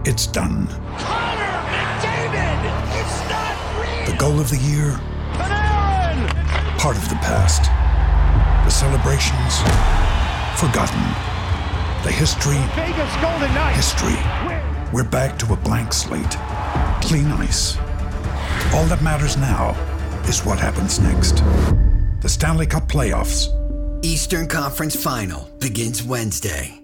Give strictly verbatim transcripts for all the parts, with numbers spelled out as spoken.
It's done. Connor McDavid! It's not real! The goal of the year? Panarin! Part of the past. The celebrations? Forgotten. The history? Vegas Golden Knights! History. We're back to a blank slate. Clean ice. All that matters now is what happens next. The Stanley Cup playoffs. Eastern Conference Final begins Wednesday.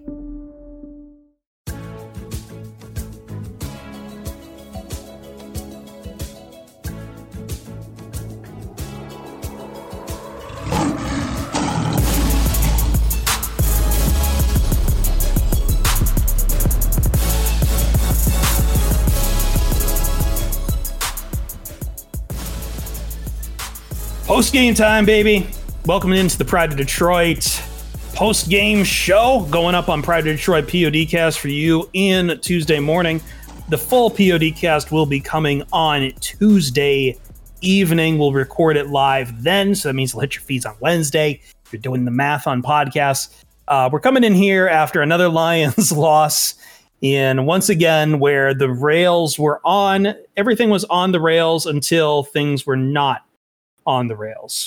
Post-game time, baby. Welcome into the Pride of Detroit post-game show going up on Pride of Detroit PODcast for you in Tuesday morning. The full PODcast will be coming on Tuesday evening. We'll record it live then, so that means it'll hit your feeds on Wednesday. If you're doing the math on podcasts. Uh, we're coming in here after another Lions loss in, once again, where the rails were on. Everything was on the rails until things were not on the rails.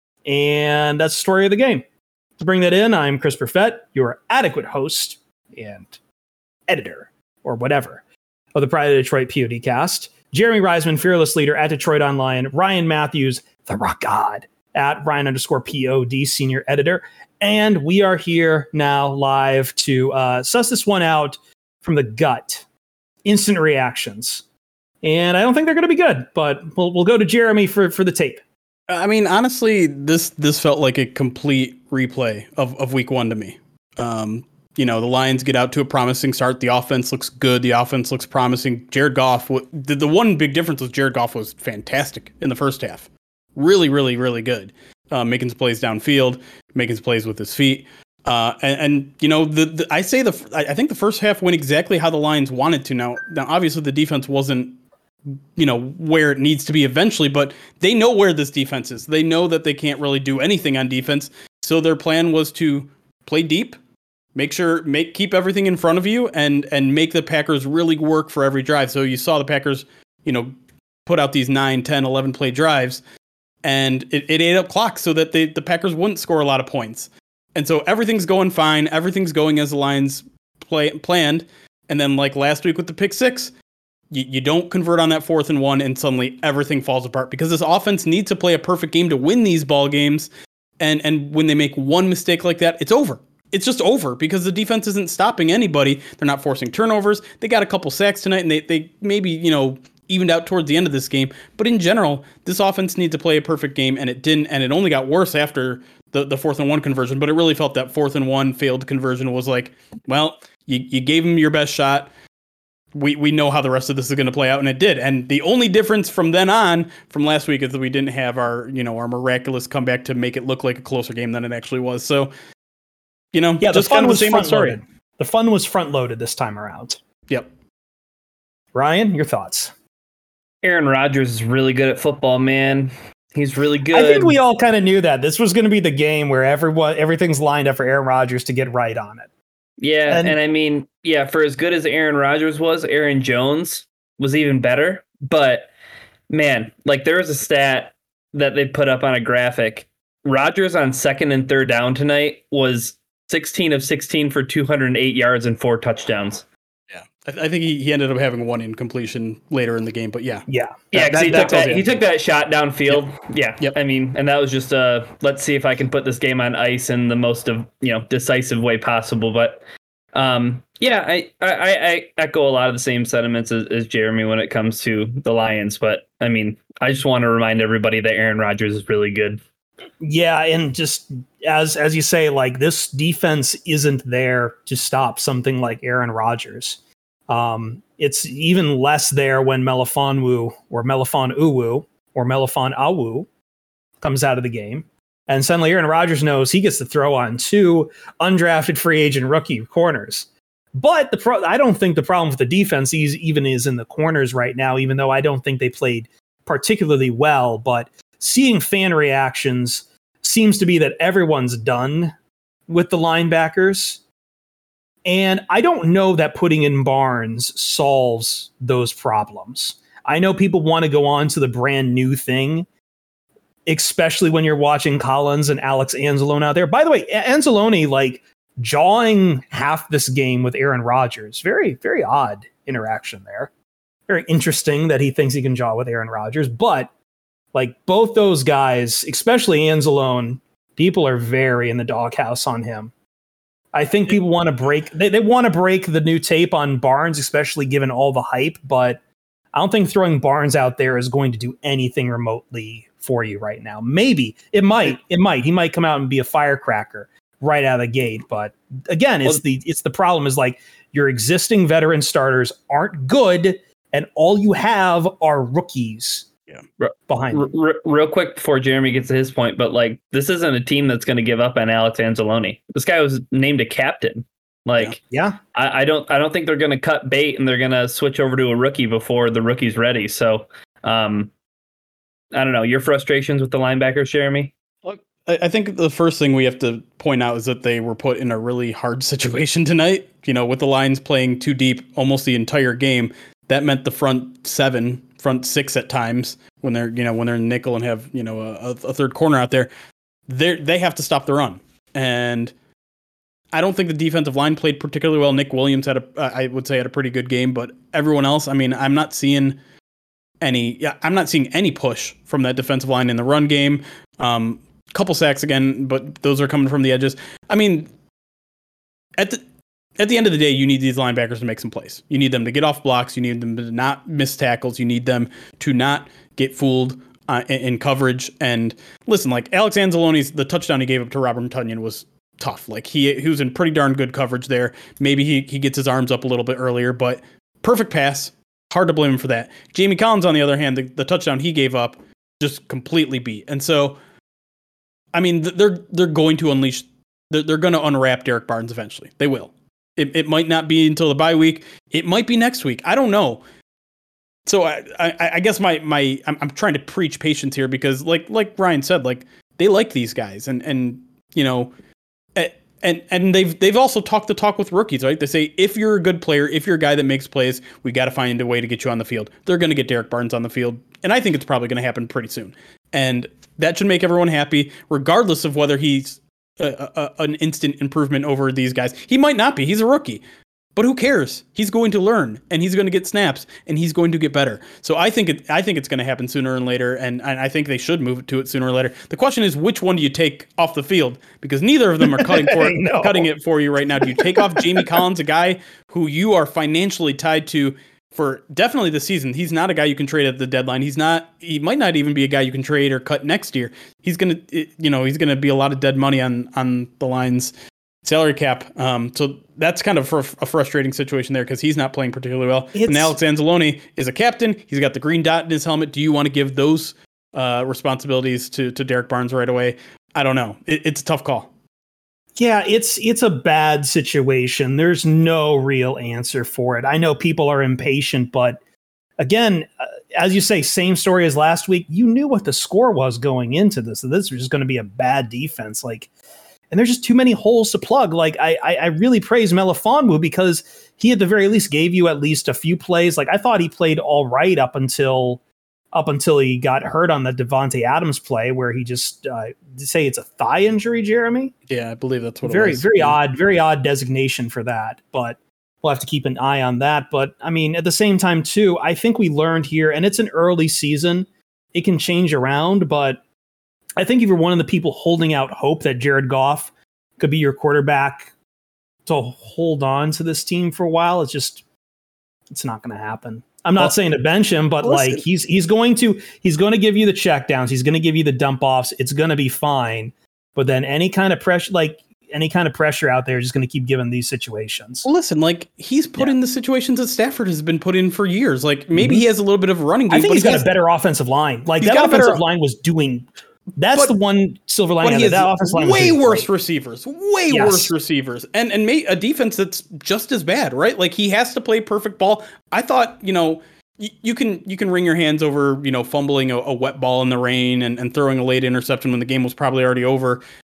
And that's the story of the game. To bring that in, I'm Chris Perfett, your adequate host and editor, or whatever, of the Pride of Detroit PODcast. Jeremy Reisman, fearless leader at Detroit Online. Ryan Matthews, the rock god, at Ryan underscore Pod, senior editor. And we are here now live to uh, suss this one out from the gut. Instant reactions. And I don't think they're going to be good, but we'll, we'll go to Jeremy for, for the tape. I mean, honestly, this this felt like a complete replay of, of week one to me. Um, you know, the Lions get out to a promising start. The offense looks good. The offense looks promising. Jared Goff, the, the one big difference was Jared Goff was fantastic in the first half. Really, really, really good. Uh, making some plays downfield, making some plays with his feet. Uh, and, and, you know, the, the I say the I think the first half went exactly how the Lions wanted to. Now, now, obviously, the defense wasn't, you know, where it needs to be eventually, but they know where this defense is. They know that they can't really do anything on defense. So their plan was to play deep, make sure, make, keep everything in front of you and, and make the Packers really work for every drive. So you saw the Packers, you know, put out these nine, ten, eleven play drives and it, it ate up clock so that they, the Packers wouldn't score a lot of points. And so everything's going fine. Everything's going as the Lions play, planned. And then like last week with the pick six, You, you don't convert on that fourth and one, and suddenly everything falls apart because this offense needs to play a perfect game to win these ball games. And and when they make one mistake like that, it's over. It's just over because the defense isn't stopping anybody. They're not forcing turnovers. They got a couple sacks tonight, and they they maybe you know evened out towards the end of this game. But in general, this offense needs to play a perfect game, and it didn't. And it only got worse after the the fourth and one conversion. But it really felt that fourth and one failed conversion was like, well, you you gave them your best shot. We we know how the rest of this is going to play out, and it did. And the only difference from then on, from last week, is that we didn't have our you know our miraculous comeback to make it look like a closer game than it actually was. So, you know, yeah, just the fun kind of was the same old story. Loaded. The fun was front loaded this time around. Yep. Ryan, your thoughts? Aaron Rodgers is really good at football, man. He's really good. I think we all kind of knew that this was going to be the game where everyone everything's lined up for Aaron Rodgers to get right on it. Yeah, and, and I mean, yeah, for as good as Aaron Rodgers was, Aaron Jones was even better. But, man, like there was a stat that they put up on a graphic. Rodgers on second and third down tonight was sixteen of sixteen for two hundred eight yards and four touchdowns. Yeah, I, th- I think he, he ended up having one incompletion later in the game, but yeah. Yeah. Yeah, because he, that, took that, that he took that shot downfield. Yep. Yeah. Yep. I mean, and that was just uh let's see if I can put this game on ice in the most of, you know, decisive way possible. But um, yeah, I, I, I echo a lot of the same sentiments as, as Jeremy when it comes to the Lions. But I mean, I just want to remind everybody that Aaron Rodgers is really good. Yeah, and just as as you say, like this defense isn't there to stop something like Aaron Rodgers. Um, it's even less there when Melifonwu or Melifon Uwu or Melifon Awu comes out of the game. And suddenly Aaron Rodgers knows he gets to throw on two undrafted free agent rookie corners. But the pro- I don't think the problem with the defense is, even is in the corners right now, even though I don't think they played particularly well. But seeing fan reactions seems to be that everyone's done with the linebackers. And I don't know that putting in Barnes solves those problems. I know people want to go on to the brand new thing, especially when you're watching Collins and Alex Anzalone out there. By the way, Anzalone, like, jawing half this game with Aaron Rodgers. Very, very odd interaction there. Very interesting that he thinks he can jaw with Aaron Rodgers. But, like, both those guys, especially Anzalone, people are very in the doghouse on him. I think people want to break, they, they want to break the new tape on Barnes, especially given all the hype, but I don't think throwing Barnes out there is going to do anything remotely for you right now. Maybe it might, it might, he might come out and be a firecracker right out of the gate. But again, it's the, it's the problem is like your existing veteran starters aren't good and all you have are rookies. Yeah, behind r- r- real quick before Jeremy gets to his point, but like this isn't a team that's going to give up on Alex Anzalone. This guy was named a captain. Like, yeah, I, I don't, I don't think they're going to cut bait and they're going to switch over to a rookie before the rookie's ready. So, um, I don't know your frustrations with the linebackers, Jeremy. Look, I think the first thing we have to point out is that they were put in a really hard situation tonight. You know, with the Lions playing too deep almost the entire game, that meant the front seven. Front six at times when they're, you know, when they're in nickel and have, you know, a, a third corner out there, they they have to stop the run. And I don't think the defensive line played particularly well. Nick Williams had a, I would say had a pretty good game, but everyone else, I mean, I'm not seeing any, yeah, I'm not seeing any push from that defensive line in the run game. Um, couple sacks again, but those are coming from the edges. I mean, at the, At the end of the day, you need these linebackers to make some plays. You need them to get off blocks. You need them to not miss tackles. You need them to not get fooled uh, in, in coverage. And listen, like Alex Anzalone's, the touchdown he gave up to Robert Tonyan was tough. Like he he was in pretty darn good coverage there. Maybe he, he gets his arms up a little bit earlier, but perfect pass. Hard to blame him for that. Jamie Collins, on the other hand, the, the touchdown he gave up just completely beat. And so, I mean, they're they're going to unleash, they're, they're going to unwrap Derek Barnes eventually. They will. It it might not be until the bye week. It might be next week. I don't know. So I I, I guess my my I'm, I'm trying to preach patience here because like like Ryan said, like they like these guys and and you know and and they've they've also talked the talk with rookies, right? They say if you're a good player, if you're a guy that makes plays, we got to find a way to get you on the field. They're going to get Derek Barnes on the field, and I think it's probably going to happen pretty soon. And that should make everyone happy, regardless of whether he's A, a, an instant improvement over these guys. He might not be. He's a rookie. But who cares? He's going to learn, and he's going to get snaps, and he's going to get better. So I think it, I think it's going to happen sooner and later, and, and I think they should move to it sooner or later. The question is, which one do you take off the field? Because neither of them are cutting for it, no. cutting it for you right now. Do you take off Jamie Collins, a guy who you are financially tied to for definitely this season? He's not a guy you can trade at the deadline. He's not. He might not even be a guy you can trade or cut next year. He's gonna, you know, he's gonna be a lot of dead money on on the Lions' salary cap. Um, so that's kind of a frustrating situation there because he's not playing particularly well. It's, and Alex Anzalone is a captain. He's got the green dot in his helmet. Do you want to give those uh, responsibilities to to Derek Barnes right away? I don't know. It, it's a tough call. Yeah, it's it's a bad situation. There's no real answer for it. I know people are impatient, but again, uh, as you say, same story as last week. You knew what the score was going into this. So this was just going to be a bad defense. Like, and there's just too many holes to plug. Like, I I, I really praise Melifonwu because he at the very least gave you at least a few plays. Like, I thought he played all right up until up until he got hurt on the Devontae Adams play where he just uh, say it's a thigh injury, Jeremy. Yeah, I believe that's what very, it was. Very, very yeah. odd, very odd designation for that. But we'll have to keep an eye on that. But I mean, at the same time, too, I think we learned here, and it's an early season. It can change around, but I think if you're one of the people holding out hope that Jared Goff could be your quarterback to hold on to this team for a while, it's just, it's not going to happen. I'm not well, saying to bench him, but listen. like he's he's going to he's going to give you the checkdowns. He's going to give you the dump offs. It's going to be fine. But then any kind of pressure, like any kind of pressure out there, is just going to keep giving these situations. Well, listen, like he's put yeah. in the situations that Stafford has been put in for years. Like maybe mm-hmm. he has a little bit of a running game. I think but he's he got has, a better offensive line. Like that got offensive better, line was doing. That's but, the one silver lining. He has that offensive line way was worse great. receivers, way yes. worse receivers, and and may, a defense that's just as bad, right? Like he has to play perfect ball. I thought, you know. You can you can wring your hands over, you know, fumbling a, a wet ball in the rain and, and throwing a late interception when the game was probably already over.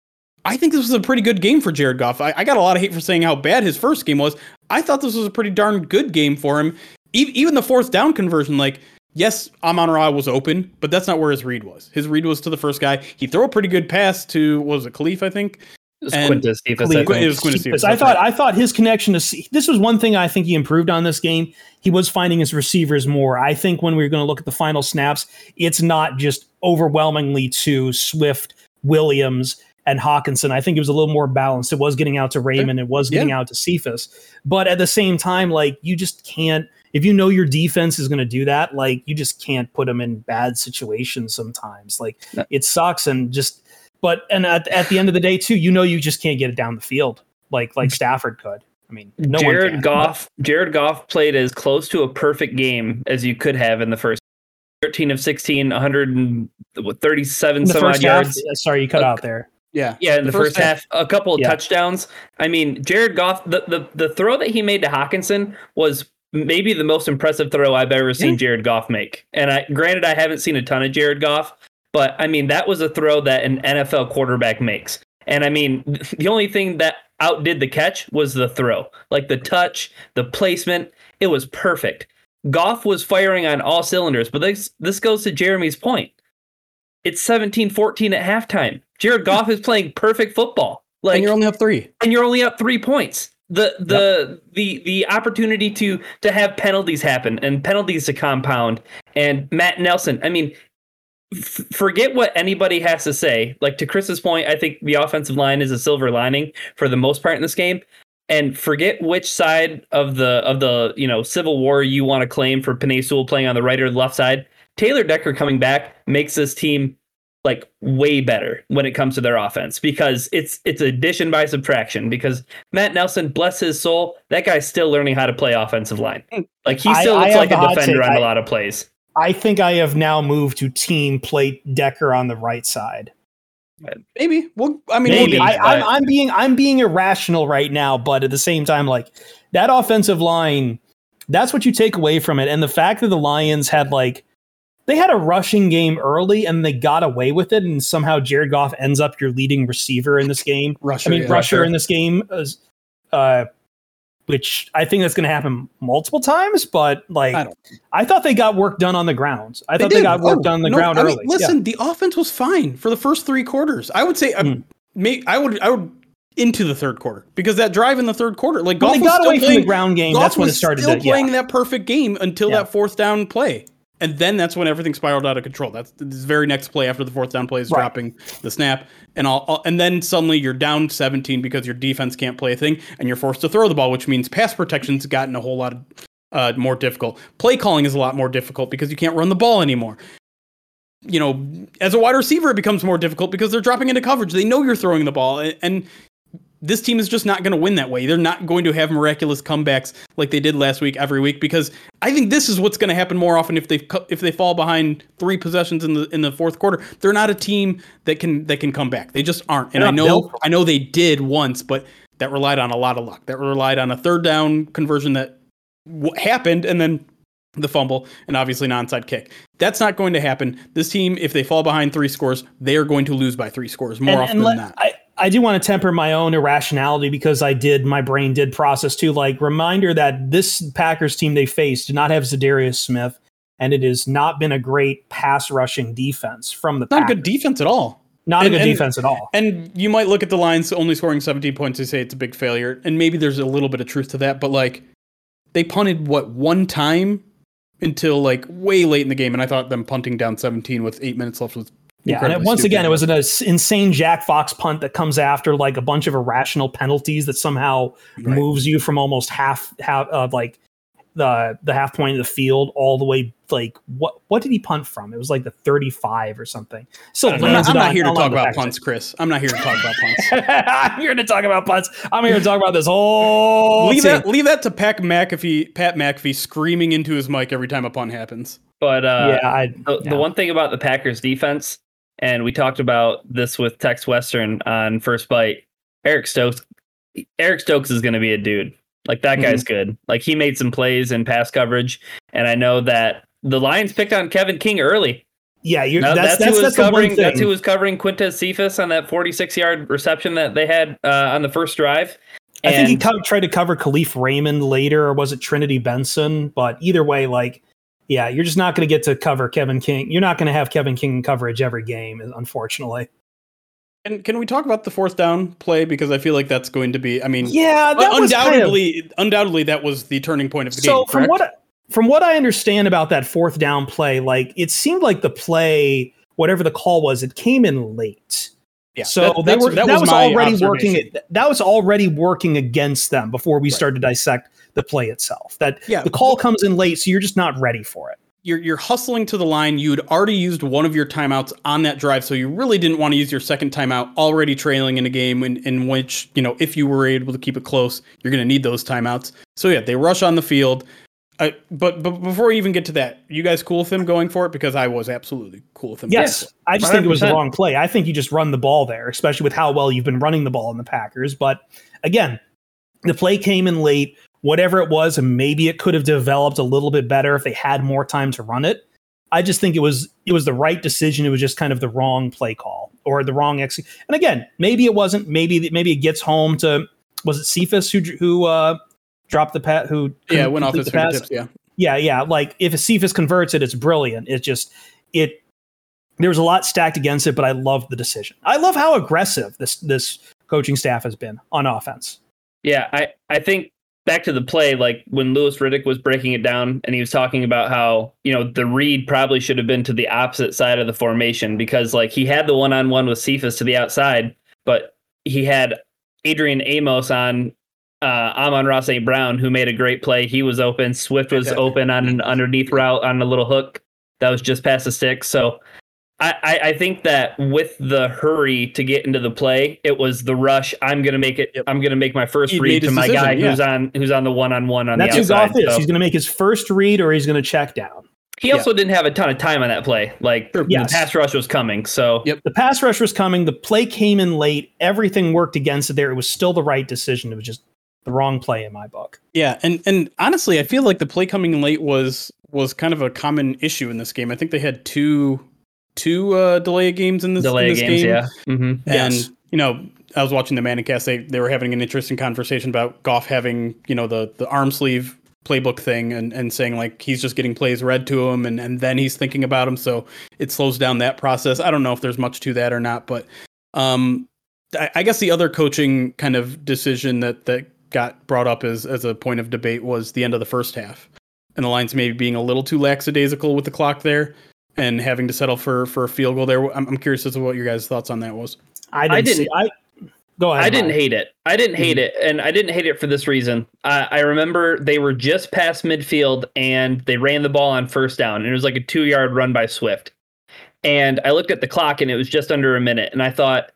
I think this was a pretty good game for Jared Goff. I, I got a lot of hate for saying how bad his first game was. I thought this was a pretty darn good game for him. E- even the fourth down conversion, like, yes, Amon-Ra was open, but that's not where his read was. His read was to the first guy. He threw a pretty good pass to, what was it, Khalif, I think? It was Quintus Cephas, I think. It was Quintus Cephas. I thought I thought his connection to C- this was one thing I think he improved on this game. He was finding his receivers more. I think when we we're going to look at the final snaps, it's not just overwhelmingly to Swift, Williams, and Hawkinson. I think it was a little more balanced. It was getting out to Raymond. It was getting yeah. out to Cephas. But at the same time, like, you just can't, if you know your defense is going to do that, like, you just can't put them in bad situations sometimes. Like, no. It sucks. And just, but, and at, at the end of the day too, you know, you just can't get it down the field like, like Stafford could. I mean, no Jared one can, Goff, but. Jared Goff played as close to a perfect game as you could have in the first thirteen of sixteen, one hundred thirty-seven some odd yards. Half, sorry, you cut uh, out there. Yeah, yeah. In the, the first, first half, half, a couple of yeah. touchdowns. I mean, Jared Goff, the, the the throw that he made to Hawkinson was maybe the most impressive throw I've ever seen yeah. Jared Goff make. And I, granted, I haven't seen a ton of Jared Goff, but I mean, that was a throw that an N F L quarterback makes. And I mean, the only thing that outdid the catch was the throw, like the touch, the placement. It was perfect. Goff was firing on all cylinders, but this this goes to Jeremy's point. It's seventeen fourteen at halftime. Jared Goff is playing perfect football. Like, and you're only up three. And you're only up three points. The the yep. the the opportunity to to have penalties happen and penalties to compound. And Matt Nelson, I mean, f- forget what anybody has to say. Like, to Chris's point, I think the offensive line is a silver lining for the most part in this game. And forget which side of the of the you know Civil War you want to claim for Penei Sewell playing on the right or the left side. Taylor Decker coming back makes this team like way better when it comes to their offense, because it's it's addition by subtraction. Because Matt Nelson, bless his soul, that guy's still learning how to play offensive line. Like, he still I, looks I like a defender on I, a lot of plays. I think I have now moved to team plate Decker on the right side. Maybe. Well, I mean, Maybe, I, but... I'm, I'm being I'm being irrational right now, but at the same time, like, that offensive line, that's what you take away from it. And the fact that the Lions had like they had a rushing game early and they got away with it, and somehow Jared Goff ends up your leading receiver in this game. Rusher, I mean, yeah, rusher rusher. in this game, is, uh, which I think that's going to happen multiple times. But like, I, I thought they got work done on the ground. I they thought did. they got work oh, done on the no, ground I early. Mean, listen, yeah. the offense was fine for the first three quarters. I would say, mm. I, may, I would, I would into the third quarter, because that drive in the third quarter, like, well, Goff they got was away still playing, from the ground game. Goff That's when it was started. Still to, playing yeah. that perfect game until yeah. that fourth down play. And then that's when everything spiraled out of control. That's this very next play after the fourth down play is right. dropping the snap. And all, all, and then suddenly you're down seventeen because your defense can't play a thing, and you're forced to throw the ball, which means pass protection's gotten a whole lot of, uh, more difficult. Play calling is a lot more difficult because you can't run the ball anymore. You know, as a wide receiver, it becomes more difficult because they're dropping into coverage. They know you're throwing the ball, and, and this team is just not going to win that way. They're not going to have miraculous comebacks like they did last week every week, because I think this is what's going to happen more often if they if they fall behind three possessions in the in the fourth quarter. They're not a team that can that can come back. They just aren't. And I know I know they did once, but that relied on a lot of luck. That relied on a third down conversion that w- happened, and then the fumble, and obviously an onside kick. That's not going to happen. This team, if they fall behind three scores, they are going to lose by three scores more and, often and let, than not. I, I do want to temper my own irrationality, because I did, my brain did process too. Like, reminder that this Packers team they faced did not have Zadarius Smith, and it has not been a great pass rushing defense from the Not Packers. a good defense at all. Not and, a good and, defense at all. And you might look at the Lions only scoring seventeen points and say it's a big failure, and maybe there's a little bit of truth to that, but like, they punted, what, one time until like way late in the game, and I thought them punting down seventeen with eight minutes left was yeah. And it, once stupid. again, it was an uh, insane Jack Fox punt that comes after like a bunch of irrational penalties that somehow right. moves you from almost half half of uh, like the the half point of the field all the way. Like, what what did he punt from? It was like the thirty-five or something. So I'm not, I'm not here to talk about punts, Chris. I'm not here to talk about punts. I'm here to talk about punts. I'm here to talk about this whole leave team. that leave that to Pat McAfee. Pat McAfee screaming into his mic every time a punt happens. But uh, yeah, I, the, yeah. the one thing about the Packers defense, and we talked about this with Tex Western on First Bite, Eric Stokes. Eric Stokes is going to be a dude. Like, that guy's mm-hmm. good. Like, he made some plays in pass coverage, and I know that the Lions picked on Kevin King early. Yeah, you're, No, that's that's, that's who was that's the one covering. thing. That's who was covering Quintez Cephas on that forty-six yard reception that they had uh, on the first drive. I think he And- co- tried to cover Khalif Raymond later, or was it Trinity Benson? But either way, like, yeah, you're just not going to get to cover Kevin King. You're not going to have Kevin King coverage every game, unfortunately. And can we talk about the fourth down play? Because I feel like that's going to be, I mean, Yeah, that was kind of- undoubtedly, undoubtedly that was the turning point of the so game. from correct? what I- from what I understand about that fourth down play, like it seemed like the play, whatever the call was, it came in late. Yeah, So that- they that's- were, that that, was was, my already observation. working. That was already working against them before we started to dissect the play itself. That Yeah. the call comes in late, so you're just not ready for it. You're you're hustling to the line. You'd already used one of your timeouts on that drive, so you really didn't want to use your second timeout, already trailing in a game in, in which, you know, if you were able to keep it close, you're going to need those timeouts. So yeah, they rush on the field. Uh, but but before we even get to that, you guys cool with him going for it? Because I was absolutely cool with him. Yes, I just think it was the one hundred percent. wrong play. I think you just run the ball there, especially with how well you've been running the ball in the Packers. But again, the play came in late. Whatever it was, and maybe it could have developed a little bit better if they had more time to run it. I just think it was it was the right decision. It was just kind of the wrong play call or the wrong ex. And again, maybe it wasn't. Maybe maybe it gets home to was it Cephas who who uh, dropped the pat who Yeah, went off complete his the pass? fingertips. Yeah. Yeah, yeah. Like if a Cephas converts it, it's brilliant. It just it there was a lot stacked against it, but I love the decision. I love how aggressive this this coaching staff has been on offense. Yeah, I, I think back to the play, like when Louis Riddick was breaking it down and he was talking about how, you know, the read probably should have been to the opposite side of the formation because like he had the one-on-one with Cephas to the outside, but he had Adrian Amos on uh, Amon-Ra Saint Brown, who made a great play. He was open. Swift was Exactly. open on an underneath route on a little hook that was just past the stick. So I, I, I think that with the hurry to get into the play, it was the rush. I'm gonna make it. Yep. I'm gonna make my first He read made to his my decision, guy yeah. who's on who's on the one on one on That's the who outside. Goff is. So He's going to make his first read, or he's going to check down. he also didn't have a ton of time on that play. Like Yes. the pass rush was coming. So Yep. The pass rush was coming. The play came in late. Everything worked against it there. It was still the right decision. It was just the wrong play in my book. Yeah, and and honestly, I feel like the play coming in late was was kind of a common issue in this game. I think they had two two uh, delay games in this, delay in this games, game. yeah. hmm And Yes. you know, I was watching the Manicast. They they were having an interesting conversation about Goff having, you know, the the arm sleeve playbook thing and, and saying like he's just getting plays read to him and, and then he's thinking about them. So it slows down that process. I don't know if there's much to that or not, but um, I, I guess the other coaching kind of decision that, that got brought up as, as a point of debate was the end of the first half and the Lions maybe being a little too lackadaisical with the clock there and having to settle for, for a field goal there. I'm, I'm curious as to what your guys' thoughts on that was. I didn't. I didn't- See, I go ahead. I didn't Mike. hate it. I didn't hate it, and I didn't hate it for this reason. I, I remember they were just past midfield, and they ran the ball on first down, and it was like a two-yard run by Swift. And I looked at the clock, and it was just under a minute, and I thought,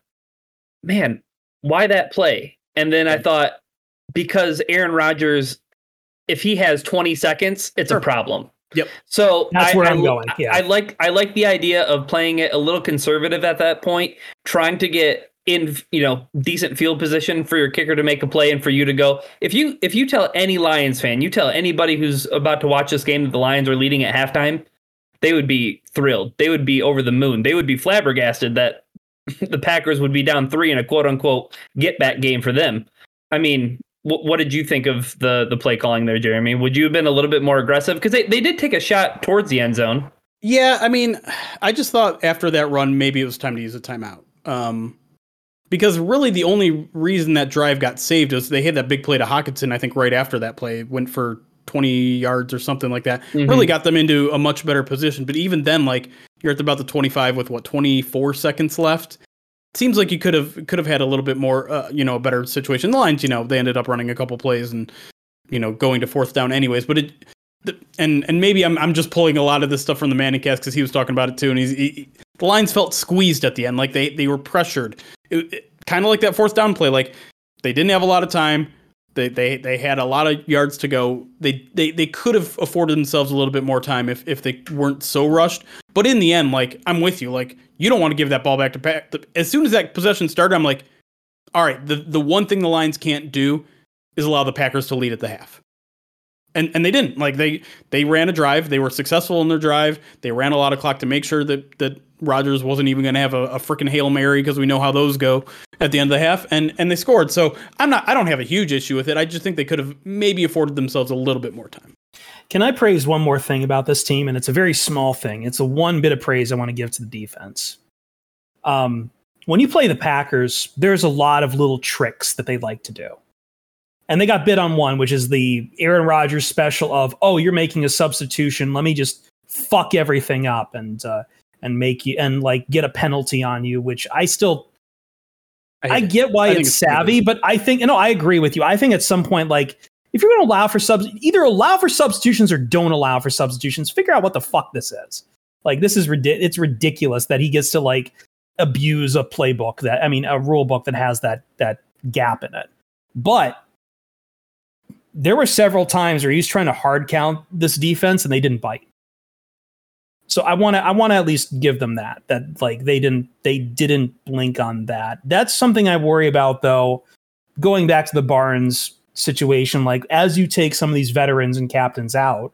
man, why that play? And then I thought, because Aaron Rodgers, if he has twenty seconds, it's a problem. Yep. So That's I, where I, I'm going, yeah. I like I like the idea of playing it a little conservative at that point, trying to get in, you know, decent field position for your kicker to make a play and for you to go. If you if you tell any Lions fan, you tell anybody who's about to watch this game that the Lions are leading at halftime, they would be thrilled. They would be over the moon. They would be flabbergasted that the Packers would be down three in a quote unquote get back game for them. I mean, what, what did you think of the the play calling there, Jeremy? Would you have been a little bit more aggressive? Because they, they did take a shot towards the end zone. Yeah, I mean, I just thought after that run, maybe it was time to use a timeout. Um, because really the only reason that drive got saved was they had that big play to Hockenson, I think right after that play, went for twenty yards or something like that. Mhm. Really got them into a much better position. But even then, like, you're at about the twenty-five with, what, twenty-four seconds left? Seems like you could have could have had a little bit more, uh, you know, a better situation. The Lions, you know, they ended up running a couple plays and, you know, going to fourth down anyways. But it, the, and and maybe I'm I'm just pulling a lot of this stuff from the Manicast because he was talking about it too. And he's he, the Lions felt squeezed at the end, like they they were pressured, it, it, kind of like that fourth down play. Like they didn't have a lot of time. They they they had a lot of yards to go. They they they could have afforded themselves a little bit more time if if they weren't so rushed. But in the end, like, I'm with you. Like, you don't want to give that ball back to Pack. As soon as that possession started, I'm like, all right, the, the one thing the Lions can't do is allow the Packers to lead at the half. And and they didn't. Like they they ran a drive. They were successful in their drive. They ran a lot of clock to make sure that that Rodgers wasn't even going to have a, a freaking Hail Mary, because we know how those go at the end of the half, and and they scored. So I'm not I don't have a huge issue with it. I just think they could have maybe afforded themselves a little bit more time. Can I praise one more thing about this team? And it's a very small thing. It's a one bit of praise I want to give to the defense. Um, when you play the Packers, there's a lot of little tricks that they like to do. And they got bit on one, which is the Aaron Rodgers special of, oh, you're making a substitution. Let me just fuck everything up and uh, and make you and like get a penalty on you, which I still I, I get why I it's, it's savvy, but I think, you know, I agree with you. I think at some point, like, if you're going to allow for subs, either allow for substitutions or don't allow for substitutions. Figure out what the fuck this is. Like, this is ridiculous. It's ridiculous that he gets to like abuse a playbook that, I mean, a rule book that has that that gap in it. But there were several times where he's trying to hard count this defense and they didn't bite. So I want to I want to at least give them that that like they didn't they didn't blink on that. That's something I worry about, though. Going back to the Barnes situation, like as you take some of these veterans and captains out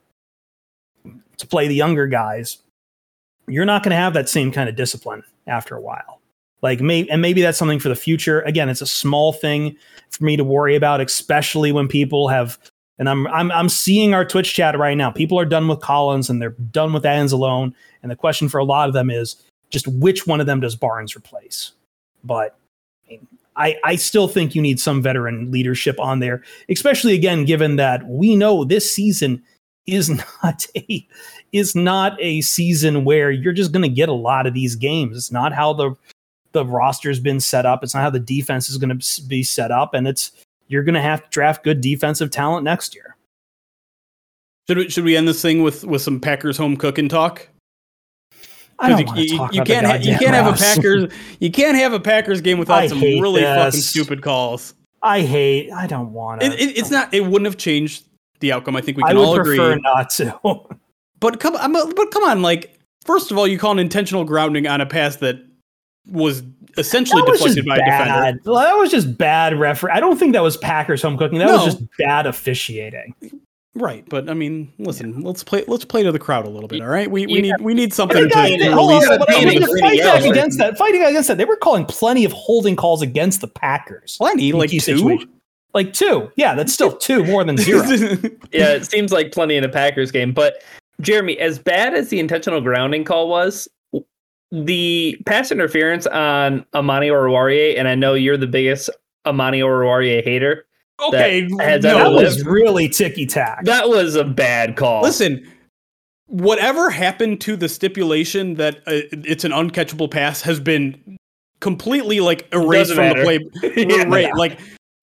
to play the younger guys, you're not going to have that same kind of discipline after a while. Like, may, and maybe that's something for the future. Again, it's a small thing for me to worry about, especially when people have, and I'm I'm I'm seeing our Twitch chat right now. People are done with Collins and they're done with Anzalone, and the question for a lot of them is just which one of them does Barnes replace? But I I still think you need some veteran leadership on there, especially again given that we know this season is not a is not a season where you're just going to get a lot of these games. It's not how the the roster's been set up. It's not how the defense is going to be set up, and it's you're going to have to draft good defensive talent next year. Should we, should we end this thing with, with some Packers home cooking talk? I don't you, want to you, talk you about can't the ha- you can't Rafs. have a Packers you can't have a Packers game without I some hate really this. fucking stupid calls. I hate. I don't want to. It, it, it's not. It wouldn't have changed the outcome. I think we I can would all agree. prefer not to. But come, I'm, but come on, like first of all, you call an intentional grounding on a pass that was essentially That was deflected just by a bad. defender. That was just bad referee. I don't think that was Packers home cooking. That No. was just bad officiating. Right, but I mean, listen, let's play. Let's play to the crowd a little bit. All right, we we Yeah. need we need I something think to, I, to hold on, release. but I Beating mean, to everybody fight back else. against that, fighting against that, they were calling plenty of holding calls against the Packers. Plenty, in like key two. situations. Like two. Yeah, that's still two more than zero. Yeah, it seems like plenty in a Packers game. But Jeremy, as bad as the intentional grounding call was, the pass interference on Amani Oruwariye, and I know you're the biggest Amani Oruwariye hater. Okay, that has no, ever That was lived. really ticky tack. That was a bad call. Listen, whatever happened to the stipulation that uh, it's an uncatchable pass has been completely like erased Doesn't from matter. the play. Yeah. Right, like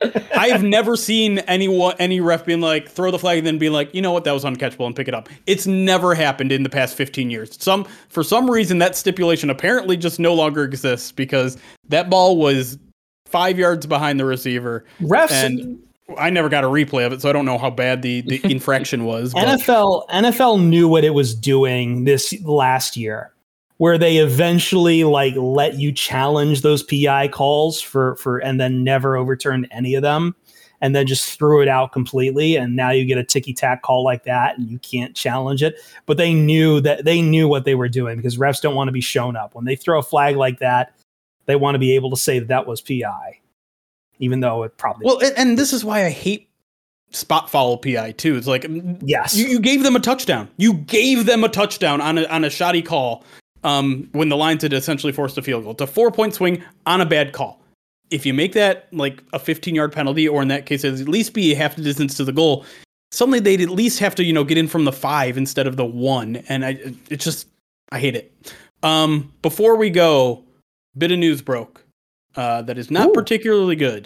I have never seen anyone, any ref being like throw the flag and then being like, you know what, that was uncatchable and pick it up. It's never happened in the past fifteen years. Some for some reason that stipulation apparently just no longer exists because that ball was five yards behind the receiver. Refs And I never got a replay of it, so I don't know how bad the, the infraction was. But N F L N F L knew what it was doing this last year, where they eventually like let you challenge those P I calls for for and then never overturned any of them, and then just threw it out completely. And now you get a ticky tack call like that, and you can't challenge it. But they knew that they knew what they were doing because refs don't want to be shown up when they throw a flag like that. They want to be able to say that, that was P I, even though it probably well, and, and this is why I hate spot foul P I too. It's like yes. you, you gave them a touchdown. You gave them a touchdown on a on a shoddy call. Um, when the Lions had essentially forced a field goal. It's a four point swing on a bad call. If you make that like a fifteen yard penalty, or in that case, at least be half the distance to the goal, suddenly they'd at least have to, you know, get in from the five instead of the one. And I, it's just, I hate it. Um, before we go, bit of news broke uh, that is not Ooh. particularly good.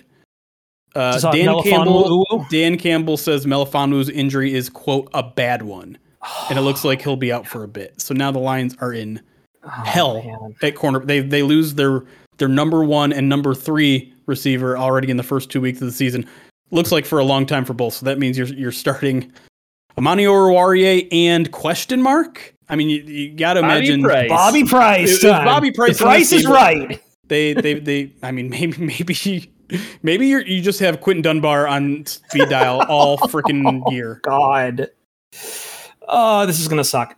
Uh, Just on Dan Melifonwu Campbell, Uwu? Dan Campbell says Melifonwu's injury is, quote, a bad one. And it looks like he'll be out for a bit. So now the Lions are in Oh, hell man. at corner. They they lose their their number one and number three receiver already in the first two weeks of the season. Looks like for a long time for both. So that means you're you're starting Amani Oruwariye and question mark. I mean, you, you got to Bobby imagine Price. Bobby Price. It- it was time. Bobby Price The in Price this is game. right. they they they. I mean, maybe maybe Maybe you you just have Quentin Dunbar on speed dial all freaking year. God. Oh, this is gonna suck.